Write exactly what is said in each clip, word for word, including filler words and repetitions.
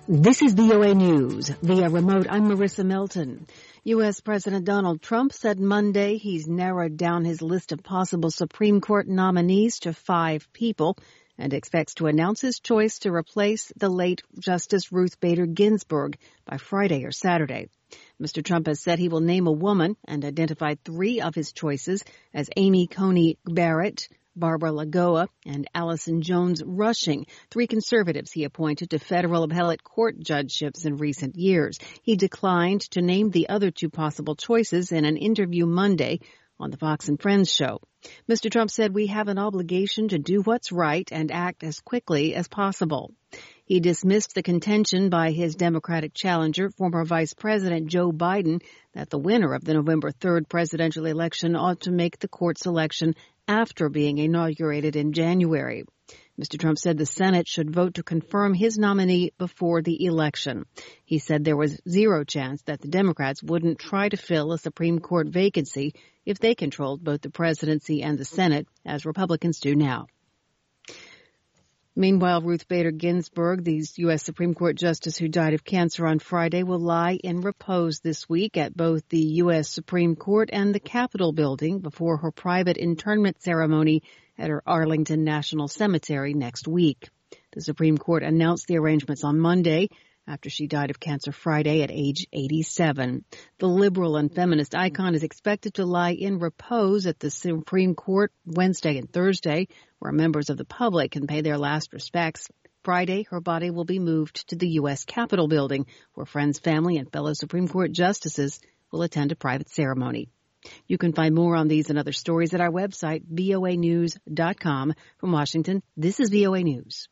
This is V O A News. Via remote, I'm Marissa Melton. U S. President Donald Trump said Monday he's narrowed down his list of possible Supreme Court nominees to five people and expects to announce his choice to replace the late Justice Ruth Bader Ginsburg by Friday or Saturday. Mister Trump has said he will name a woman and identified three of his choices as Amy Coney Barrett, Barbara Lagoa, and Allison Jones Rushing, three conservatives he appointed to federal appellate court judgeships in recent years. He declined to name the other two possible choices in an interview Monday on the Fox and Friends show. Mister Trump said we have an obligation to do what's right and act as quickly as possible. He dismissed the contention by his Democratic challenger, former Vice President Joe Biden, that the winner of the November third presidential election ought to make the court selection after being inaugurated in January. Mister Trump said the Senate should vote to confirm his nominee before the election. He said there was zero chance that the Democrats wouldn't try to fill a Supreme Court vacancy if they controlled both the presidency and the Senate, as Republicans do now. Meanwhile, Ruth Bader Ginsburg, the U S. Supreme Court justice who died of cancer on Friday, will lie in repose this week at both the U S. Supreme Court and the Capitol building before her private internment ceremony at her Arlington National Cemetery next week. The Supreme Court announced the arrangements on Monday after she died of cancer Friday at age eighty-seven. The liberal and feminist icon is expected to lie in repose at the Supreme Court Wednesday and Thursday, where members of the public can pay their last respects. Friday, her body will be moved to the U S. Capitol building, where friends, family, and fellow Supreme Court justices will attend a private ceremony. You can find more on these and other stories at our website, V O A news dot com. From Washington, this is V O A News.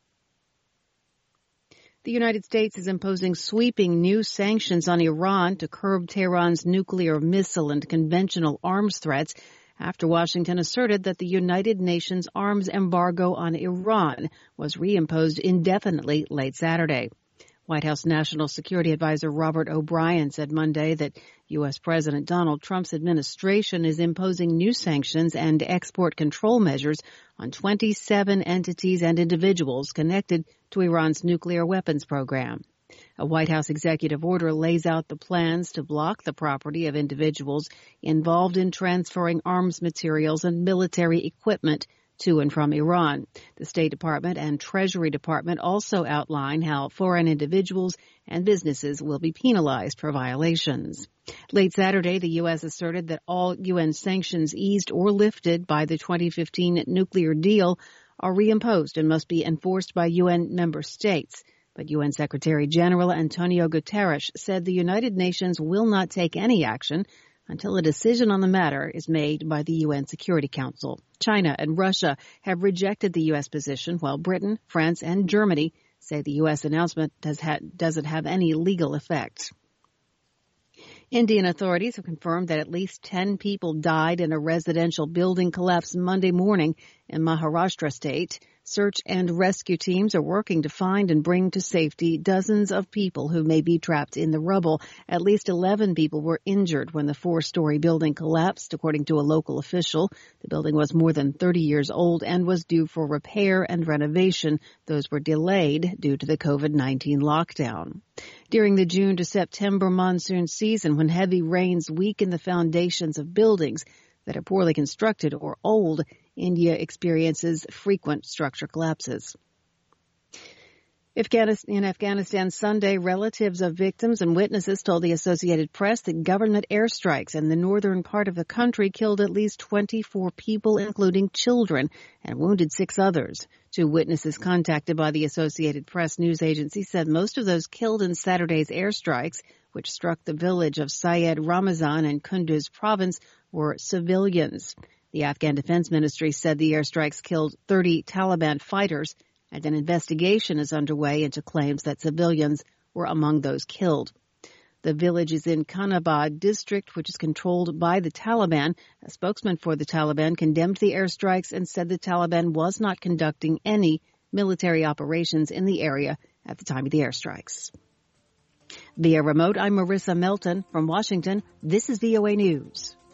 The United States is imposing sweeping new sanctions on Iran to curb Tehran's nuclear, missile, and conventional arms threats after Washington asserted that the United Nations arms embargo on Iran was reimposed indefinitely late Saturday. White House National Security Advisor Robert O'Brien said Monday that U S. President Donald Trump's administration is imposing new sanctions and export control measures on twenty-seven entities and individuals connected to Iran's nuclear weapons program. A White House executive order lays out the plans to block the property of individuals involved in transferring arms materials and military equipment to and from Iran. The State Department and Treasury Department also outline how foreign individuals and businesses will be penalized for violations. Late Saturday, the U S asserted that all U N sanctions eased or lifted by the twenty fifteen nuclear deal are reimposed and must be enforced by U N member states. But U N Secretary General Antonio Guterres said the United Nations will not take any action until a decision on the matter is made by the U N Security Council. China and Russia have rejected the U S position, while Britain, France, and Germany say the U S announcement does ha- doesn't have any legal effect. Indian authorities have confirmed that at least ten people died in a residential building collapse Monday morning in Maharashtra state. Search and rescue teams are working to find and bring to safety dozens of people who may be trapped in the rubble. At least eleven people were injured when the four-story building collapsed, according to a local official. The building was more than thirty years old and was due for repair and renovation. Those were delayed due to the COVID nineteen lockdown. During the June to September monsoon season, when heavy rains weaken the foundations of buildings that are poorly constructed or old, India experiences frequent structure collapses. In Afghanistan Sunday, relatives of victims and witnesses told the Associated Press that government airstrikes in the northern part of the country killed at least twenty-four people, including children, and wounded six others. Two witnesses contacted by the Associated Press news agency said most of those killed in Saturday's airstrikes, which struck the village of Syed Ramazan in Kunduz province, were civilians. The Afghan Defense Ministry said the airstrikes killed thirty Taliban fighters, and an investigation is underway into claims that civilians were among those killed. The village is in Kanabad district, which is controlled by the Taliban. A spokesman for the Taliban condemned the airstrikes and said the Taliban was not conducting any military operations in the area at the time of the airstrikes. Via remote, I'm Marissa Melton from Washington. This is V O A News.